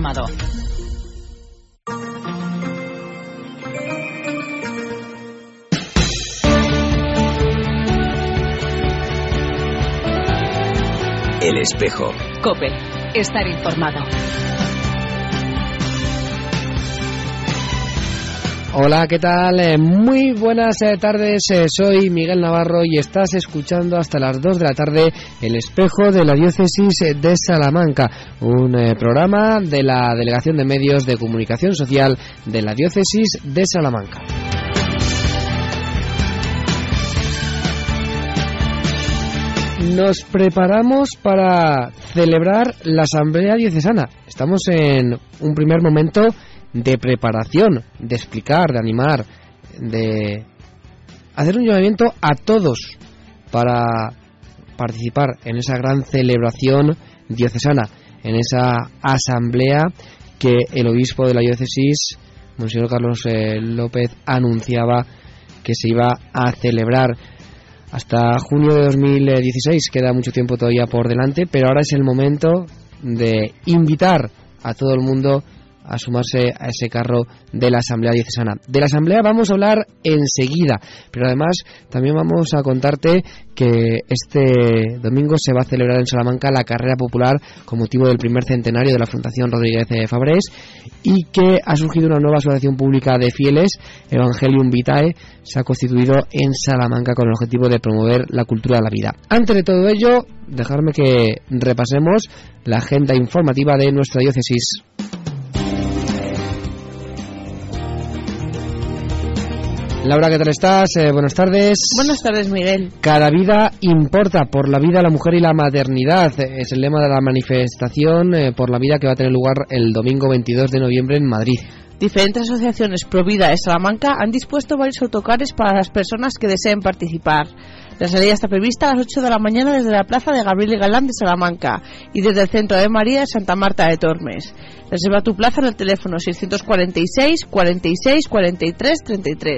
informado. El Espejo. COPE. Estar informado. Hola, ¿qué tal? Muy buenas tardes, soy Miguel Navarro y estás escuchando hasta las 2 de la tarde El Espejo de la Diócesis de Salamanca, un programa de la Delegación de Medios de Comunicación Social de la Diócesis de Salamanca. Nos preparamos para celebrar la Asamblea Diocesana. Estamos en un primer momento de preparación, de explicar, de animar, de hacer un llamamiento a todos para participar en esa gran celebración diocesana, en esa asamblea que el obispo de la diócesis, Monseñor Carlos López, anunciaba que se iba a celebrar hasta junio de 2016. Queda mucho tiempo todavía por delante, pero ahora es el momento de invitar a todo el mundo a sumarse a ese carro de la Asamblea Diocesana. De la Asamblea vamos a hablar enseguida, pero además también vamos a contarte que este domingo se va a celebrar en Salamanca la carrera popular con motivo del primer centenario de la Fundación Rodríguez Fabrés, y que ha surgido una nueva asociación pública de fieles, Evangelium Vitae, se ha constituido en Salamanca con el objetivo de promover la cultura de la vida. Antes de todo ello, dejarme que repasemos la agenda informativa de nuestra diócesis. Laura, ¿qué tal estás? Buenas tardes. Buenas tardes, Miguel. Cada vida importa, por la vida, la mujer y la maternidad. Es el lema de la manifestación por la vida que va a tener lugar el domingo 22 de noviembre en Madrid. Diferentes asociaciones pro vida de Salamanca han dispuesto varios autocares para las personas que deseen participar. La salida está prevista a las 8 de la mañana desde la plaza de Gabriel y Galán de Salamanca y desde el Centro de María de Santa Marta de Tormes. Reserva tu plaza en el teléfono 646 46 43 33.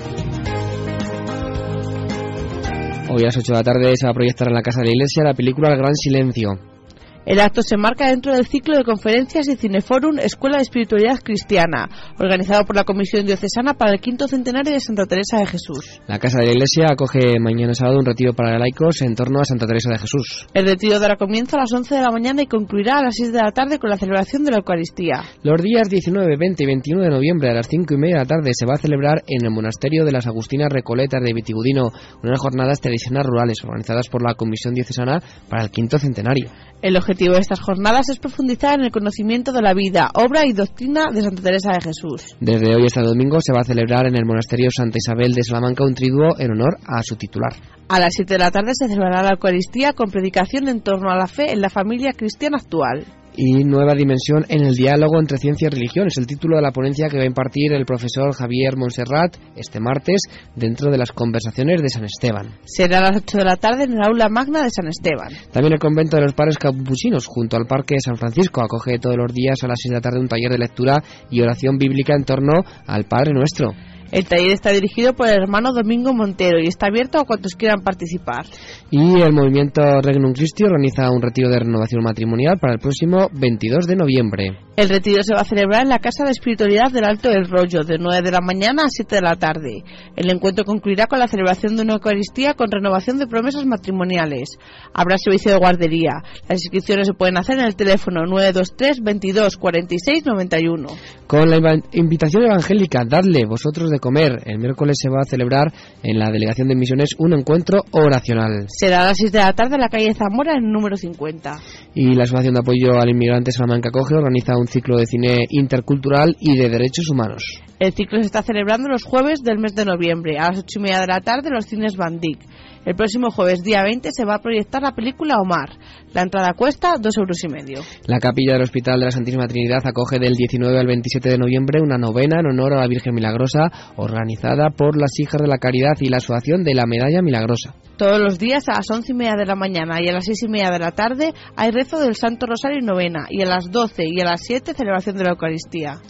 Hoy a las 8 de la tarde se va a proyectar en la Casa de la Iglesia la película El Gran Silencio. El acto se enmarca dentro del ciclo de conferencias y Cineforum Escuela de Espiritualidad Cristiana, organizado por la Comisión Diocesana para el 5º centenario de Santa Teresa de Jesús. La Casa de la Iglesia acoge mañana sábado un retiro para laicos en torno a Santa Teresa de Jesús. El retiro dará comienzo a las 11 de la mañana y concluirá a las 6 de la tarde con la celebración de la Eucaristía. Los días 19, 20 y 21 de noviembre a las 5:30 de la tarde se va a celebrar en el Monasterio de las Agustinas Recoletas de Vitigudino unas jornadas tradicionales rurales organizadas por la Comisión Diocesana para el 5º centenario. El objetivo de estas jornadas es profundizar en el conocimiento de la vida, obra y doctrina de Santa Teresa de Jesús. Desde hoy hasta el domingo se va a celebrar en el Monasterio Santa Isabel de Salamanca un triduo en honor a su titular. A las 7 de la tarde se celebrará la Eucaristía con predicación en torno a la fe en la familia cristiana actual. Y nueva dimensión en el diálogo entre ciencia y religión es el título de la ponencia que va a impartir el profesor Javier Montserrat este martes dentro de las conversaciones de San Esteban. Será a las 8 de la tarde en el aula magna de San Esteban. También el convento de los padres capuchinos junto al Parque de San Francisco acoge todos los días a las 6 de la tarde un taller de lectura y oración bíblica en torno al Padre Nuestro. El taller está dirigido por el hermano Domingo Montero y está abierto a cuantos quieran participar. Y el movimiento Regnum Christi organiza un retiro de renovación matrimonial para el próximo 22 de noviembre. El retiro se va a celebrar en la Casa de Espiritualidad del Alto del Rollo, de 9 de la mañana a 7 de la tarde. El encuentro concluirá con la celebración de una Eucaristía con renovación de promesas matrimoniales. Habrá servicio de guardería. Las inscripciones se pueden hacer en el teléfono 923 22 46 91. Con la invitación evangélica Dadle vosotros de comer, el miércoles se va a celebrar en la Delegación de Misiones un encuentro oracional. Será a las 6 de la tarde en la calle Zamora, en el número 50. Y la Asociación de Apoyo al Inmigrante Salamanca Acoge organiza un ciclo de cine intercultural y de derechos humanos. El ciclo se está celebrando los jueves del mes de noviembre, a las 8:30 de la tarde en los cines Van Dyck. El próximo jueves, día 20, se va a proyectar la película Omar. La entrada cuesta 2,5 €. La capilla del Hospital de la Santísima Trinidad acoge del 19 al 27 de noviembre una novena en honor a la Virgen Milagrosa, organizada por las Hijas de la Caridad y la Asociación de la Medalla Milagrosa. Todos los días a las 11:30 de la mañana y a las 6:30 de la tarde hay rezo del Santo Rosario y novena, y a las 12 y a las 7 celebración de la Eucaristía.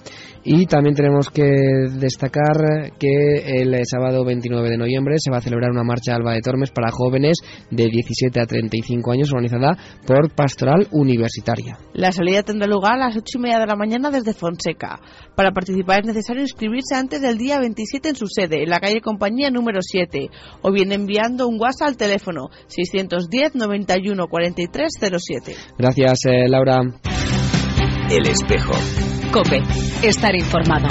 Y también tenemos que destacar que el sábado 29 de noviembre se va a celebrar una marcha Alba de Tormes para jóvenes de 17 a 35 años organizada por Pastoral Universitaria. La salida tendrá lugar a las 8:30 de la mañana desde Fonseca. Para participar es necesario inscribirse antes del día 27 en su sede, en la calle Compañía número 7, o bien enviando un WhatsApp al teléfono 610 91 43 07. Gracias, Laura. El espejo. COPE. Estar informado.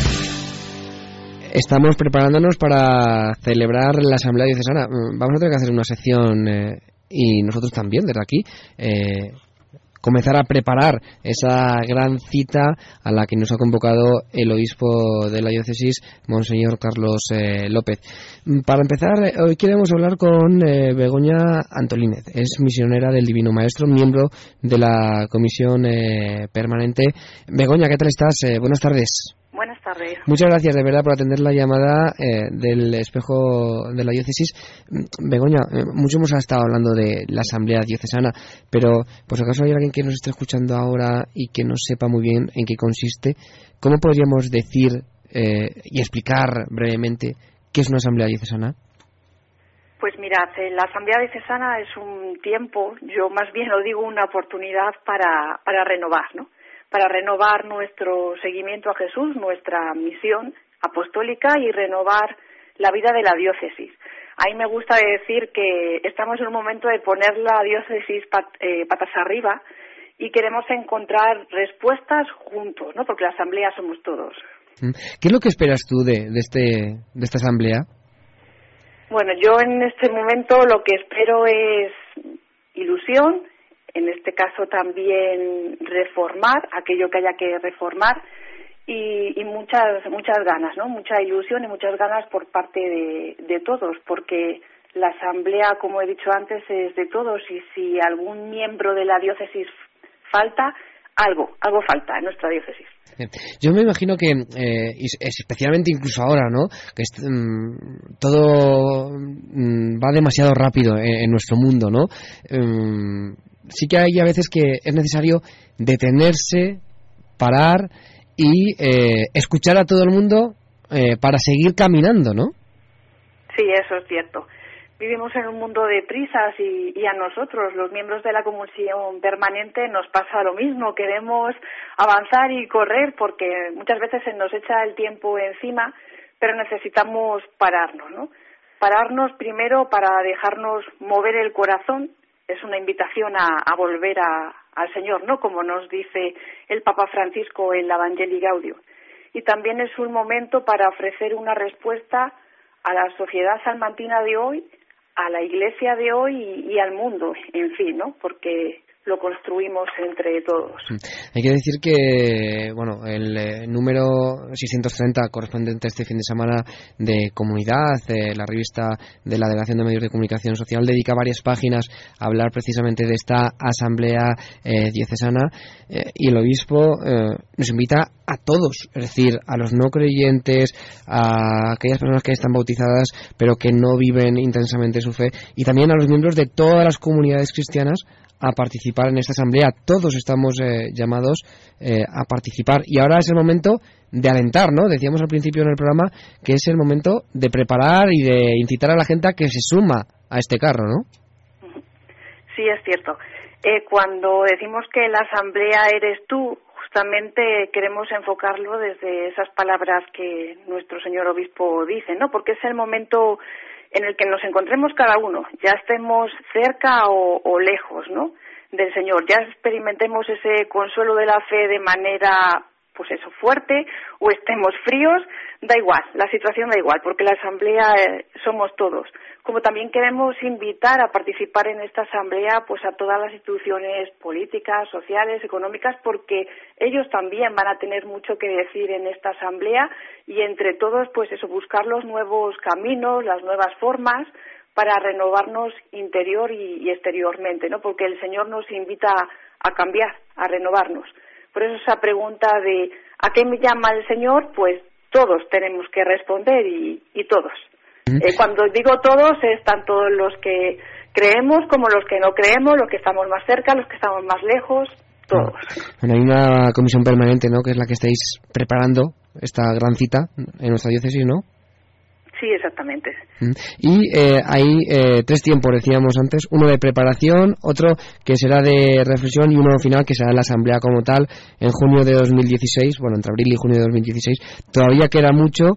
Estamos preparándonos para celebrar la Asamblea Diocesana. Vamos a tener que hacer una sección y nosotros también desde aquí comenzar a preparar esa gran cita a la que nos ha convocado el obispo de la diócesis, Monseñor Carlos López. Para empezar, hoy queremos hablar con Begoña Antolínez. Es misionera del Divino Maestro, miembro de la comisión permanente. Begoña, ¿qué tal estás? Buenas tardes. Buenas tardes. Muchas gracias de verdad por atender la llamada del espejo de la diócesis. Begoña, mucho hemos estado hablando de la Asamblea Diocesana, pero por si acaso hay alguien que nos esté escuchando ahora y que no sepa muy bien en qué consiste, ¿cómo podríamos decir y explicar brevemente qué es una Asamblea Diocesana? Pues mirad, la Asamblea Diocesana es un tiempo, yo más bien lo digo, una oportunidad para renovar, ¿no? Para renovar nuestro seguimiento a Jesús, nuestra misión apostólica y renovar la vida de la diócesis. Ahí me gusta decir que estamos en un momento de poner la diócesis patas arriba y queremos encontrar respuestas juntos, ¿no? Porque la asamblea somos todos. ¿Qué es lo que esperas tú de esta asamblea? Bueno, yo en este momento lo que espero es ilusión. En este caso también reformar aquello que haya que reformar y muchas ganas, ¿no? Mucha ilusión y muchas ganas por parte de todos, porque la asamblea, como he dicho antes, es de todos y si algún miembro de la diócesis falta, algo falta en nuestra diócesis. Yo me imagino que, especialmente incluso ahora, ¿no? Que todo va demasiado rápido en nuestro mundo, ¿no? Sí que hay a veces que es necesario detenerse, parar y escuchar a todo el mundo para seguir caminando, ¿no? Sí, eso es cierto. Vivimos en un mundo de prisas y a nosotros, los miembros de la comisión permanente, nos pasa lo mismo. Queremos avanzar y correr porque muchas veces se nos echa el tiempo encima, pero necesitamos pararnos, ¿no? Pararnos primero para dejarnos mover el corazón. Es una invitación a volver al Señor, ¿no? Como nos dice el Papa Francisco en la Evangelii Gaudium. Y también es un momento para ofrecer una respuesta a la sociedad salmantina de hoy, a la Iglesia de hoy y al mundo, en fin, ¿no? Porque lo construimos entre todos. Hay que decir que, bueno, el número 630 correspondiente a este fin de semana de Comunidad, la revista de la Delegación de Medios de Comunicación Social, dedica varias páginas a hablar precisamente de esta asamblea diocesana y el obispo nos invita a todos, es decir, a los no creyentes, a aquellas personas que están bautizadas pero que no viven intensamente su fe y también a los miembros de todas las comunidades cristianas a participar en esta asamblea. Todos estamos llamados a participar y ahora es el momento de alentar, ¿no? Decíamos al principio en el programa que es el momento de preparar y de incitar a la gente a que se suma a este carro, ¿no? Sí, es cierto. Cuando decimos que la asamblea eres tú, justamente queremos enfocarlo desde esas palabras que nuestro señor obispo dice, ¿no? Porque es el momento en el que nos encontremos cada uno, ya estemos cerca o lejos, ¿no?, del Señor, ya experimentemos ese consuelo de la fe de manera, pues eso, fuerte, o estemos fríos, da igual, la situación da igual, porque la asamblea somos todos. Como también queremos invitar a participar en esta asamblea pues a todas las instituciones políticas, sociales, económicas, porque ellos también van a tener mucho que decir en esta asamblea y entre todos pues eso, buscar los nuevos caminos, las nuevas formas para renovarnos interior y exteriormente, ¿no? Porque el Señor nos invita a cambiar, a renovarnos. Por eso esa pregunta de ¿a qué me llama el Señor? Pues todos tenemos que responder y todos. Cuando digo todos es tanto los que creemos como los que no creemos, los que estamos más cerca, los que estamos más lejos. todos. Bueno, hay una comisión permanente, ¿no?, que es la que estáis preparando esta gran cita en nuestra diócesis, ¿no? Sí, exactamente. Y hay 3 tiempos, decíamos antes, uno de preparación, otro que será de reflexión y uno final que será la asamblea como tal en junio de 2016, bueno, entre abril y junio de 2016. Todavía queda mucho,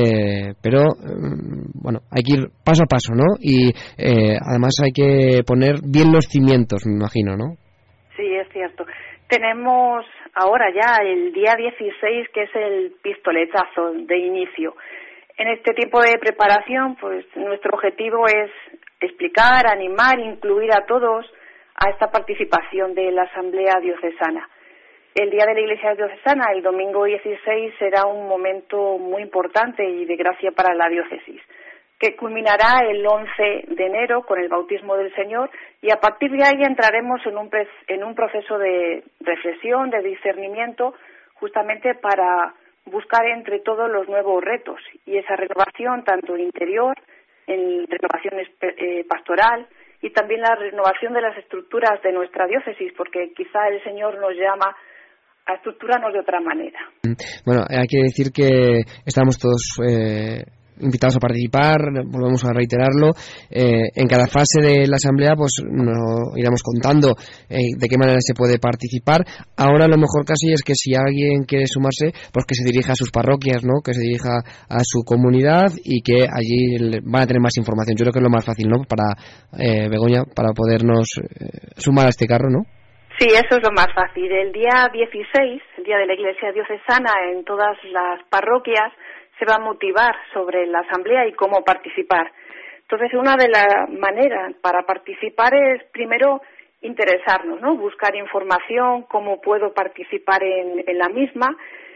pero bueno, hay que ir paso a paso, ¿no? Y además hay que poner bien los cimientos, me imagino, ¿no? Sí, es cierto. Tenemos ahora ya el día 16, que es el pistoletazo de inicio. En este tiempo de preparación, pues nuestro objetivo es explicar, animar, incluir a todos a esta participación de la Asamblea Diocesana. El Día de la Iglesia Diocesana, el domingo 16, será un momento muy importante y de gracia para la diócesis, que culminará el 11 de enero con el bautismo del Señor, y a partir de ahí entraremos en un proceso de reflexión, de discernimiento, justamente para buscar entre todos los nuevos retos y esa renovación tanto interior, en renovación pastoral, y también la renovación de las estructuras de nuestra diócesis, porque quizá el Señor nos llama a estructurarnos de otra manera. Bueno, hay que decir que estamos todos invitados a participar, volvemos a reiterarlo. En cada fase de la asamblea pues nos iremos contando de qué manera se puede participar. Ahora lo mejor casi es que si alguien quiere sumarse, pues que se dirija a sus parroquias, ¿no?, que se dirija a su comunidad y que allí van a tener más información. Yo creo que es lo más fácil, ¿no?, para Begoña, para podernos sumar a este carro, ¿no? Sí, eso es lo más fácil. El día 16, el Día de la Iglesia Diocesana, en todas las parroquias se va a motivar sobre la asamblea y cómo participar. Entonces, una de las maneras para participar es, primero, interesarnos, ¿no?, buscar información, cómo puedo participar en la misma,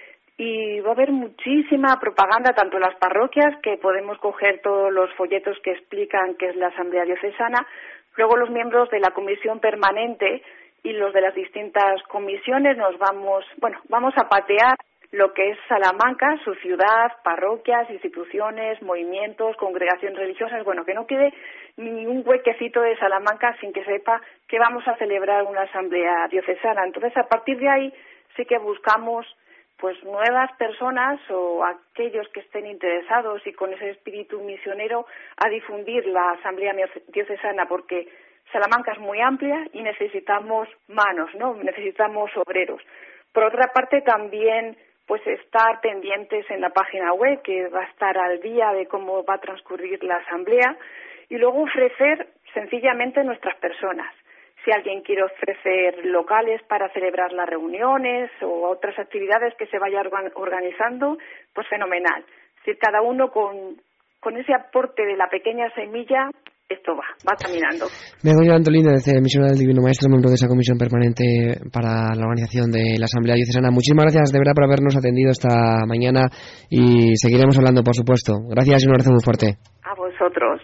y va a haber muchísima propaganda, tanto en las parroquias, que podemos coger todos los folletos que explican qué es la Asamblea Diocesana, luego los miembros de la comisión permanente y los de las distintas comisiones vamos a patear lo que es Salamanca, su ciudad, parroquias, instituciones, movimientos, congregaciones religiosas, que no quede ni un huequecito de Salamanca sin que sepa que vamos a celebrar una asamblea diocesana. Entonces, a partir de ahí sí que buscamos pues nuevas personas o aquellos que estén interesados y con ese espíritu misionero a difundir la asamblea diocesana, porque Salamanca es muy amplia y necesitamos manos, ¿no? Necesitamos obreros. Por otra parte, también pues estar pendientes en la página web, que va a estar al día de cómo va a transcurrir la asamblea, y luego ofrecer sencillamente nuestras personas. Si alguien quiere ofrecer locales para celebrar las reuniones o otras actividades que se vaya organizando, pues fenomenal. Si cada uno con ese aporte de la pequeña semilla, esto va caminando. Begoña Antolina, desde Misionera del Divino Maestro, miembro de esa comisión permanente para la organización de la Asamblea Diocesana. Muchísimas gracias de verdad por habernos atendido esta mañana y seguiremos hablando, por supuesto. Gracias y un abrazo muy fuerte. A vosotros.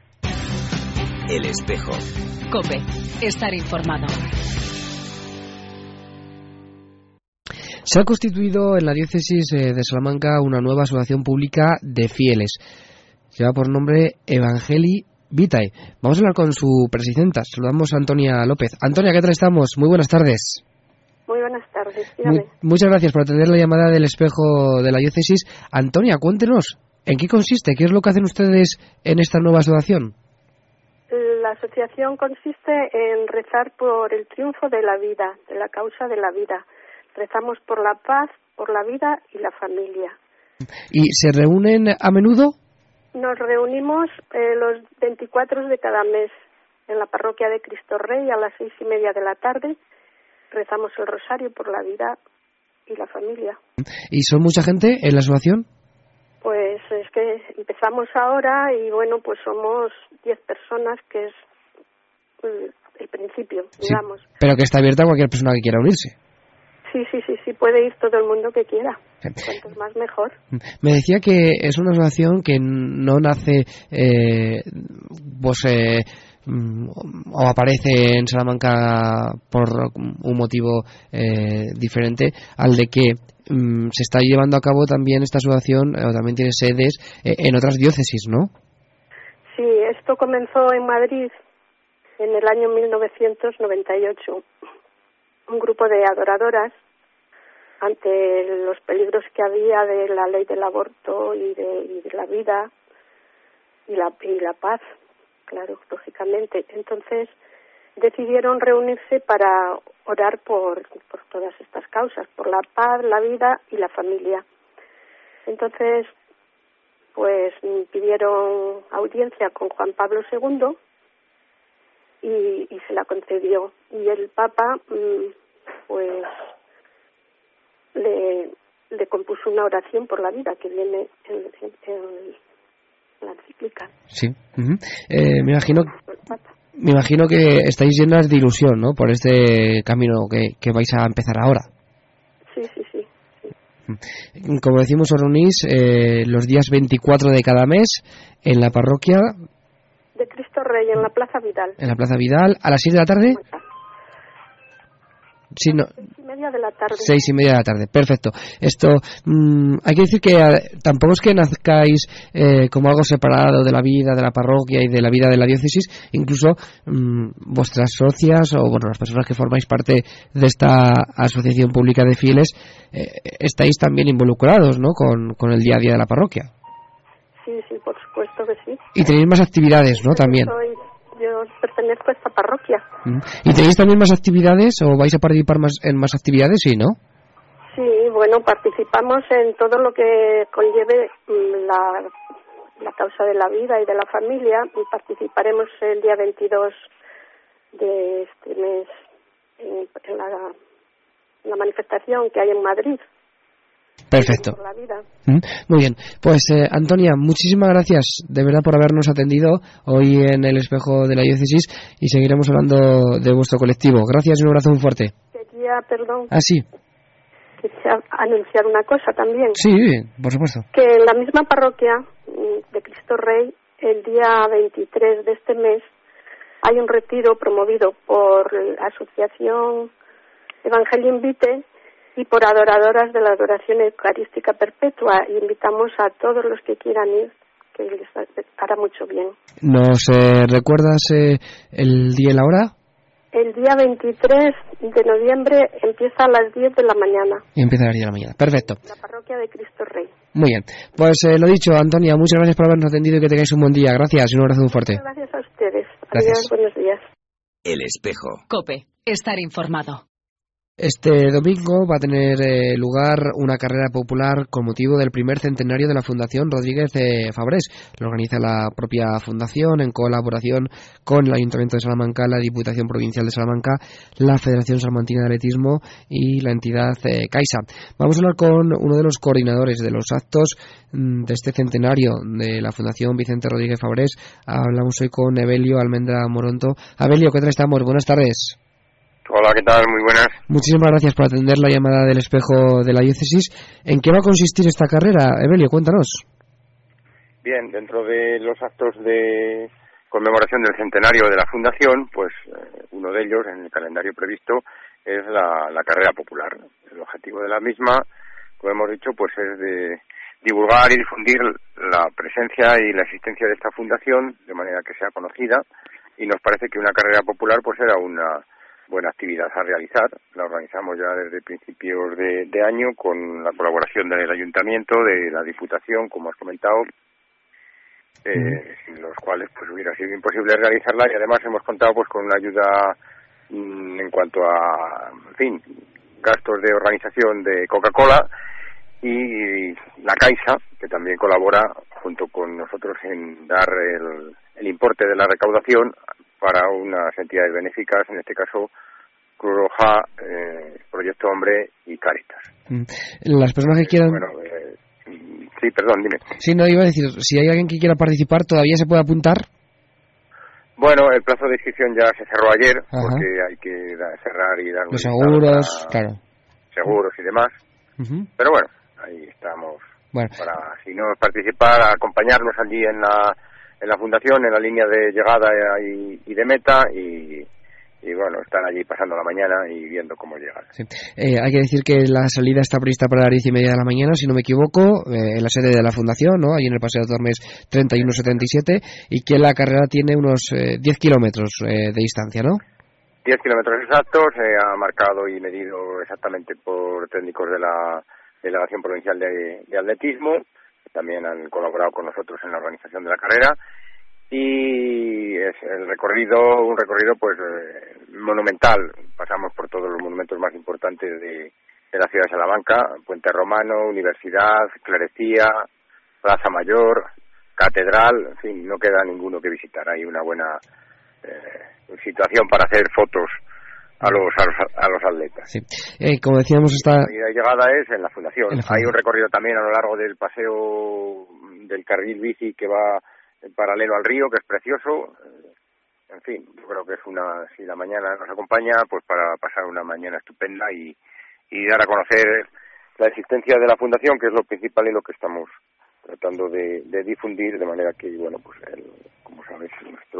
El Espejo. COPE. Estar informado. Se ha constituido en la diócesis de Salamanca una nueva asociación pública de fieles. Lleva por nombre Evangelii Vitae. Vamos a hablar con su presidenta. Saludamos a Antonia López. Antonia, ¿qué tal estamos? Muy buenas tardes. Muy buenas tardes, dígame. Muchas gracias por atender la llamada del Espejo de la diócesis. Antonia, cuéntenos, ¿en qué consiste? ¿Qué es lo que hacen ustedes en esta nueva asociación? La asociación consiste en rezar por el triunfo de la vida, de la causa de la vida. Rezamos por la paz, por la vida y la familia. ¿Y se reúnen a menudo? Nos reunimos los 24 de cada mes en la parroquia de Cristo Rey a las 6:30 de la tarde. Rezamos el rosario por la vida y la familia. ¿Y son mucha gente en la asociación? Pues es que empezamos ahora y pues somos 10 personas, que es el principio, digamos. Sí, pero que está abierta a cualquier persona que quiera unirse. Sí, puede ir todo el mundo que quiera. Cuantos más mejor. Me decía que es una asociación que no nace o aparece en Salamanca por un motivo diferente al de que se está llevando a cabo también esta asociación, o también tiene sedes en otras diócesis, ¿no? Sí, esto comenzó en Madrid en el año 1998. un grupo de adoradoras ante los peligros que había de la ley del aborto y de la vida y la paz, claro, lógicamente. Entonces decidieron reunirse para orar por todas estas causas, por la paz, la vida y la familia. Entonces, pues pidieron audiencia con Juan Pablo II y se la concedió. Y el Papa, pues, le compuso una oración por la vida que viene en la encíclica. Sí. Me imagino que estáis llenas de ilusión, ¿no? Por este camino que vais a empezar ahora. Sí. Como decimos, os reunís los días 24 de cada mes en la parroquia de Cristo Rey, en la Plaza Vidal. En la Plaza Vidal, ¿a las 6 de la tarde? Sí, no. 6:30 de la tarde. 6:30 de la tarde, perfecto. Esto, hay que decir que tampoco es que nazcáis como algo separado de la vida de la parroquia y de la vida de la diócesis. Incluso vuestras socias o las personas que formáis parte de esta asociación pública de fieles estáis también involucrados, ¿no? Con el día a día de la parroquia. Sí, por supuesto que sí. Y tenéis más actividades, ¿no? También. Yo pertenezco a esta parroquia. ¿Y tenéis también más actividades o vais a participar en más actividades? Sí, ¿no? Sí, bueno, participamos en todo lo que conlleve la causa de la vida y de la familia, y participaremos el día 22 de este mes en la manifestación que hay en Madrid. Perfecto. Por la vida. Muy bien. Pues Antonia, muchísimas gracias de verdad por habernos atendido hoy en el Espejo de la Diócesis, y seguiremos hablando de vuestro colectivo. Gracias y un abrazo muy fuerte. Quería, perdón. Sí. Quería anunciar una cosa también. Sí, por supuesto. Que en la misma parroquia de Cristo Rey, el día 23 de este mes, hay un retiro promovido por la Asociación Evangelio Invite y por adoradoras de la Adoración Eucarística Perpetua, y invitamos a todos los que quieran ir, que les hará mucho bien. ¿Nos recuerdas el día y la hora? El día 23 de noviembre empieza a las 10 de la mañana. Y empieza a las 10 de la mañana, perfecto. La parroquia de Cristo Rey. Muy bien, pues lo dicho, Antonia, muchas gracias por habernos atendido y que tengáis un buen día. Gracias y un abrazo muy fuerte. Muchas gracias a ustedes. Gracias. Adiós, buenos días. El Espejo. COPE. Estar informado. Este domingo va a tener lugar una carrera popular con motivo del primer centenario de la Fundación Rodríguez Fabrés. Lo organiza la propia fundación en colaboración con el Ayuntamiento de Salamanca, la Diputación Provincial de Salamanca, la Federación Salmantina de Atletismo y la entidad CAISA. Vamos a hablar con uno de los coordinadores de los actos de este centenario de la Fundación Vicente Rodríguez Fabrés. Hablamos hoy con Evelio Almendra Moronto. Evelio, ¿qué tal estamos? Buenas tardes. Hola, ¿qué tal? Muy buenas. Muchísimas gracias por atender la llamada del Espejo de la Diócesis. ¿En qué va a consistir esta carrera, Evelio? Cuéntanos. Bien, dentro de los actos de conmemoración del centenario de la Fundación, pues uno de ellos, en el calendario previsto, es la carrera popular. El objetivo de la misma, como hemos dicho, pues es de divulgar y difundir la presencia y la existencia de esta fundación de manera que sea conocida, y nos parece que una carrera popular pues era una buena actividad a realizar. La organizamos ya desde principios de año con la colaboración del Ayuntamiento, de la Diputación, como has comentado, sin los cuales pues hubiera sido imposible realizarla, y además hemos contado pues con una ayuda en cuanto a, en fin, gastos de organización de Coca-Cola y la Caixa, que también colabora junto con nosotros en dar el importe de la recaudación para unas entidades benéficas, en este caso Cruz Roja, Proyecto Hombre y Cáritas. Las personas que quieran... sí, perdón, dime. Sí, no, iba a decir, si hay alguien que quiera participar, ¿todavía se puede apuntar? Bueno, el plazo de inscripción ya se cerró ayer. Ajá. Porque hay que cerrar y dar los seguros, claro. Seguros y demás. Pero bueno, ahí estamos. Bueno. Para, si no participar, acompañarnos allí en la fundación, en la línea de llegada y de meta, y bueno, están allí pasando la mañana y viendo cómo llegan. Sí. Hay que decir que la salida está prevista para las 10:30 de la mañana, si no me equivoco, en la sede de la fundación, ¿no? Allí en el Paseo Tormes 3177, y que la carrera tiene unos 10 kilómetros de distancia, ¿no? 10 kilómetros exactos, ha marcado y medido exactamente por técnicos de la Delegación Provincial de Atletismo, también han colaborado con nosotros en la organización de la carrera, y es un recorrido pues monumental. Pasamos por todos los monumentos más importantes de la ciudad de Salamanca: Puente Romano, Universidad, Clerecía, Plaza Mayor, Catedral, en fin, no queda ninguno que visitar. Hay una buena situación para hacer fotos a los atletas. Sí. Como decíamos, la llegada es en la fundación. Hay un recorrido también a lo largo del paseo del carril bici que va en paralelo al río, que es precioso. En fin, yo creo que es si la mañana nos acompaña, pues para pasar una mañana estupenda y dar a conocer la existencia de la fundación, que es lo principal y lo que estamos tratando de difundir, de manera que, bueno, pues como sabes,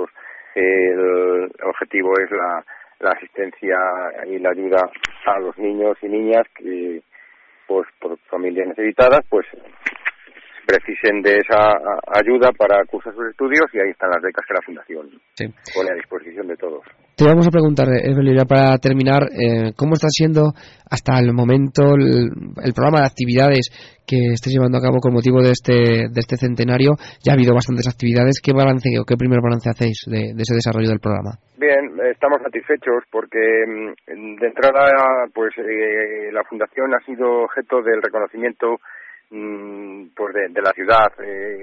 el objetivo es la asistencia y la ayuda a los niños y niñas que, pues por familias necesitadas, pues precisen de esa ayuda para cursar sus estudios, y ahí están las becas que la Fundación pone a disposición de todos. Te vamos a preguntar, Evelio, para terminar, ¿cómo está siendo hasta el momento el programa de actividades que estés llevando a cabo con motivo de este centenario? Ya ha habido bastantes actividades. ¿Qué balance o qué primer balance hacéis de ese desarrollo del programa? Bien, estamos satisfechos porque de entrada pues la Fundación ha sido objeto del reconocimiento pues de la ciudad.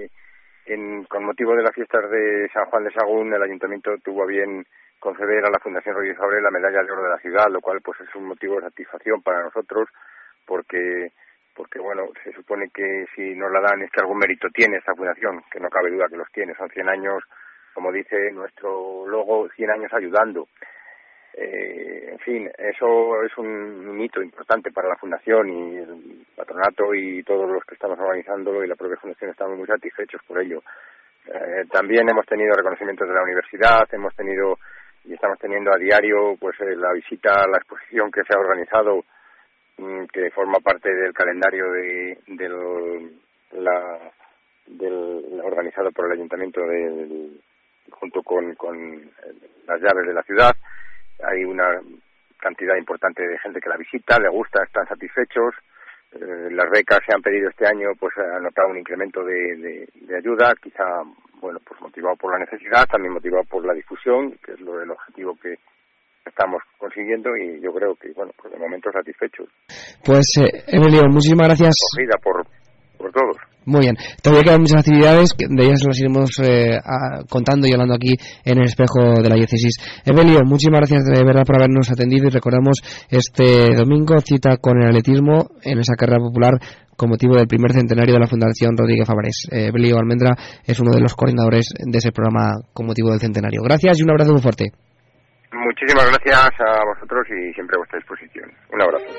Con motivo de las fiestas de San Juan de Sagún, el Ayuntamiento tuvo a bien conceder a la Fundación Rodríguez Abreu la medalla de oro de la ciudad, lo cual pues es un motivo de satisfacción para nosotros, porque bueno, se supone que si nos la dan es que algún mérito tiene esta fundación, que no cabe duda que los tiene. Son 100 años, como dice nuestro logo, 100 años ayudando. En fin, eso es un hito importante para la fundación, y el patronato y todos los que estamos organizándolo y la propia fundación estamos muy satisfechos por ello. También hemos tenido reconocimientos de la universidad, hemos tenido y estamos teniendo a diario pues la visita a la exposición que se ha organizado, que forma parte del calendario organizado por el Ayuntamiento junto con las llaves de la ciudad. Hay una cantidad importante de gente que la visita, le gusta, están satisfechos. Las becas se han pedido este año, pues han notado un incremento de ayuda, quizá, bueno, pues motivado por la necesidad, también motivado por la difusión, que es el objetivo que estamos consiguiendo, y yo creo que, bueno, pues de momento satisfechos. Pues, Evelio, muchísimas gracias. Acogida por todos. Muy bien. Todavía quedan muchas actividades, de ellas las iremos contando y hablando aquí en el espejo de la diócesis. Evelio, muchísimas gracias de verdad por habernos atendido, y recordamos este domingo cita con el atletismo en esa carrera popular con motivo del primer centenario de la Fundación Rodríguez Favarés. Evelio Almendra es uno de los coordinadores de ese programa con motivo del centenario. Gracias y un abrazo muy fuerte. Muchísimas gracias a vosotros y siempre a vuestra disposición. Un abrazo.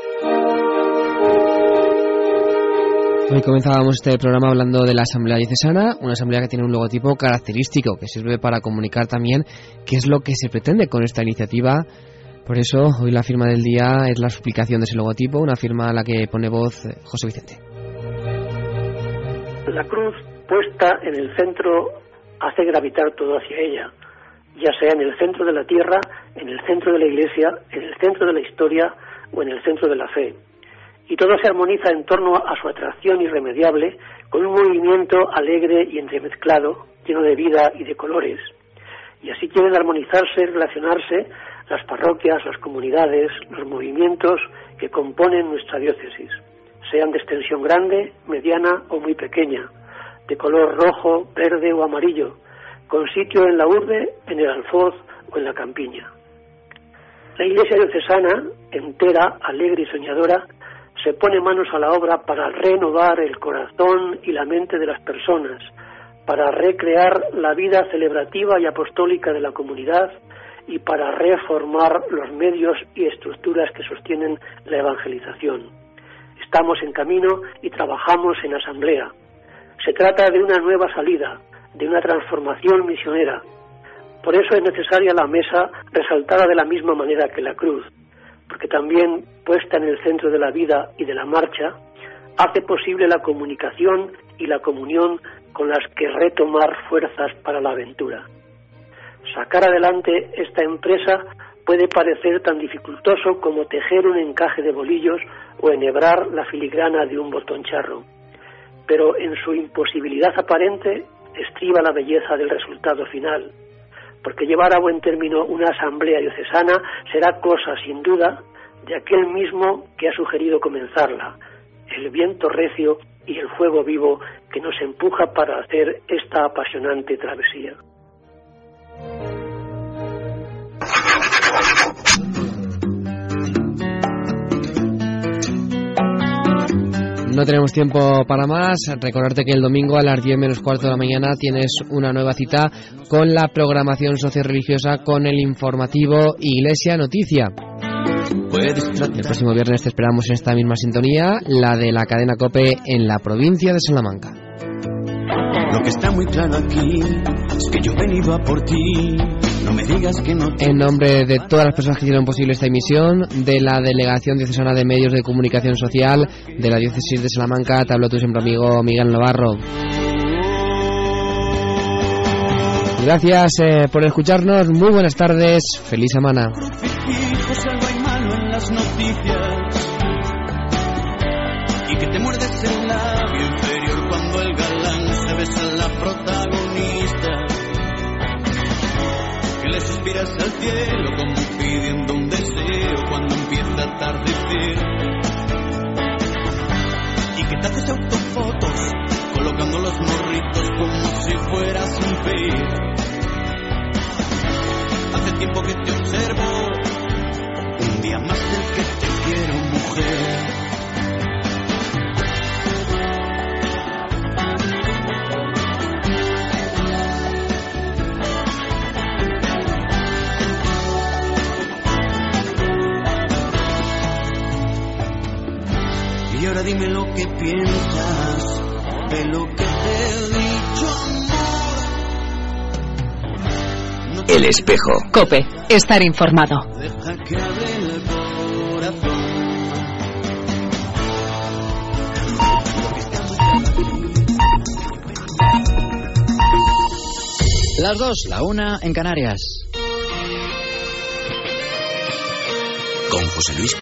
Hoy comenzábamos este programa hablando de la Asamblea Diocesana, una asamblea que tiene un logotipo característico que sirve para comunicar también qué es lo que se pretende con esta iniciativa. Por eso, hoy la firma del día es la explicación de ese logotipo, una firma a la que pone voz José Vicente. La cruz puesta en el centro hace gravitar todo hacia ella, ya sea en el centro de la tierra, en el centro de la Iglesia, en el centro de la historia o en el centro de la fe. Y todo se armoniza en torno a su atracción irremediable, con un movimiento alegre y entremezclado, lleno de vida y de colores. Y así quieren armonizarse y relacionarse las parroquias, las comunidades, los movimientos que componen nuestra diócesis, sean de extensión grande, mediana o muy pequeña, de color rojo, verde o amarillo, con sitio en la urbe, en el alfoz o en la campiña. La Iglesia diocesana, entera, alegre y soñadora, se pone manos a la obra para renovar el corazón y la mente de las personas, para recrear la vida celebrativa y apostólica de la comunidad y para reformar los medios y estructuras que sostienen la evangelización. Estamos en camino y trabajamos en asamblea. Se trata de una nueva salida, de una transformación misionera. Por eso es necesaria la mesa resaltada de la misma manera que la cruz, porque también, puesta en el centro de la vida y de la marcha, hace posible la comunicación y la comunión con las que retomar fuerzas para la aventura. Sacar adelante esta empresa puede parecer tan dificultoso como tejer un encaje de bolillos o enhebrar la filigrana de un botón charro. Pero en su imposibilidad aparente estriba la belleza del resultado final, porque llevar a buen término una asamblea diocesana será cosa, sin duda, de aquel mismo que ha sugerido comenzarla, el viento recio y el fuego vivo que nos empuja para hacer esta apasionante travesía. No tenemos tiempo para más. Recordarte que el domingo a las 10 menos cuarto de la mañana tienes una nueva cita con la programación socioreligiosa, con el informativo Iglesia Noticia. El próximo viernes te esperamos en esta misma sintonía, la de la cadena COPE en la provincia de Salamanca. Lo que está muy claro aquí es que yo he venido a por ti. No me digas que no te... En nombre de todas las personas que hicieron posible esta emisión, de la Delegación Diocesana de Medios de Comunicación Social de la Diócesis de Salamanca, te hablo tu siempre amigo Miguel Navarro. Gracias por escucharnos, muy buenas tardes, feliz semana. Y que te muerdes el labio inferior cuando el galán se besa a la protagonista, que le suspiras al cielo como pidiendo un deseo cuando empieza a atardecer, y que te haces autofotos colocando los morritos como si fueras un pez. Hace tiempo que te observo, un día más del que te quiero, mujer. Y ahora dime lo que piensas de lo que te he dicho, amor. El espejo. COPE. Estar informado. Deja que hable el corazón. Las 2, la 1 en Canarias. Con José Luis